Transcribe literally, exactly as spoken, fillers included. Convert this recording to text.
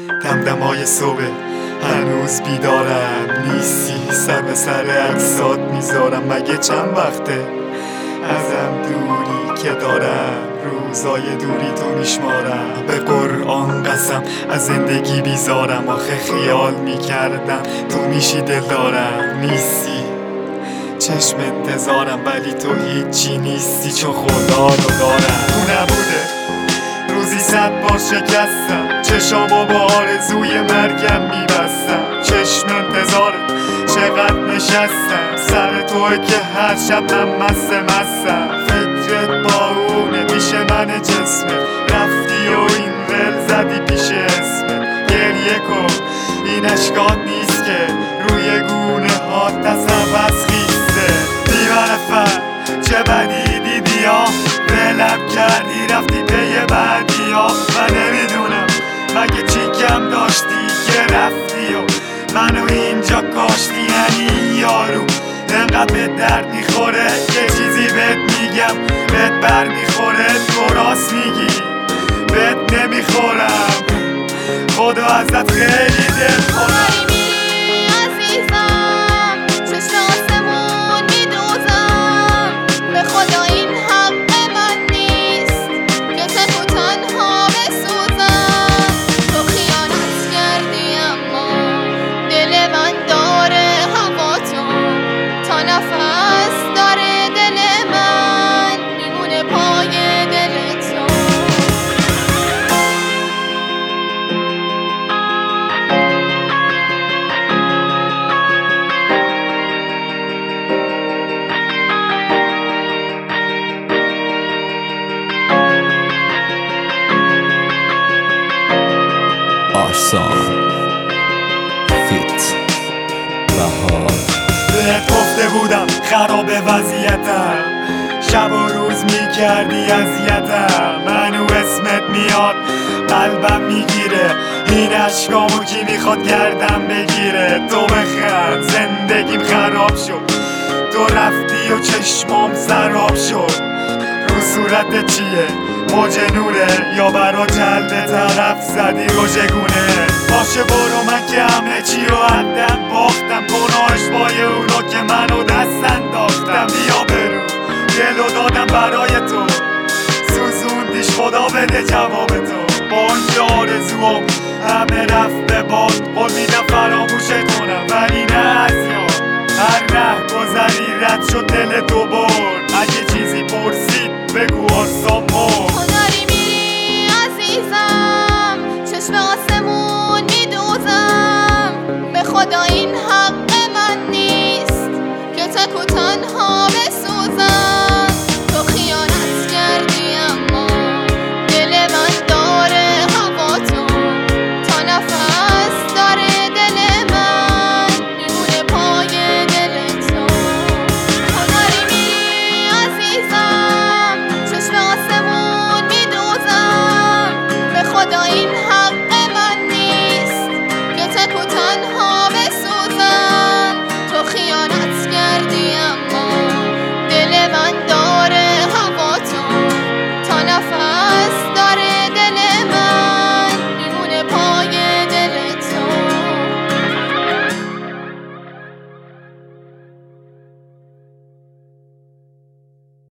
دمدمای صبح هنوز بیدارم نیستی، سر به سر عکسات میذارم. مگه چند وقته ازم دوری که دارم، روزای دوری تو میشمارم. به قرآن قسم از زندگی بیزارم، آخه خیال میکردم تو میشی دلدارم. نیستی چشم انتظارم ولی تو هیچی نیستی، چون خدا رو دارم. تو نبوده روزی صد بار شکستم، چشامو با آرزوی مرگم میبستم. چشم انتظارت چقدر نشستم، سر توی که هر شب هم مست مستم. فکرت با اونه پیش من جسمه، رفتی و این ول زدی پیش اسمه. گریه کن این اشکات نیست که روی گونه ها تصبس خیسته. بی‌معرفت چه بدی دیدی ها، ولم کردی رفتی پی بعدی ها. من نمیدونم مگه چی کم داشتی که رفتی و منو اینجا کاشتی. یعنی یارو انقدر به درد میخوره یه چیزی بهت میگم بهت بر میخوره. تو راست میگی بهت نمیخورم، خدا ازت خیلی دل خورم. فیت بهار. بهت گفته بودم خراب وضعیتم، شب و روز میکردی اذیتم. منو اسمت میاد قلبم میگیره، این اشکامو کی میخواد گردم بگیره. تو بخند زندگیم خراب شد، تو رفتی و چشمام سراب شد. رو صورت چیه موج نوره یا برا جلد طرف زدی روژگونه. باشه برو من که همه چی رو عندم باختم، گناهش بای اونو که منو دست انداختم. بیا برو دلو دادم برای تو، سوزوندیش خدا بده جواب تو. با اینکه آرزوام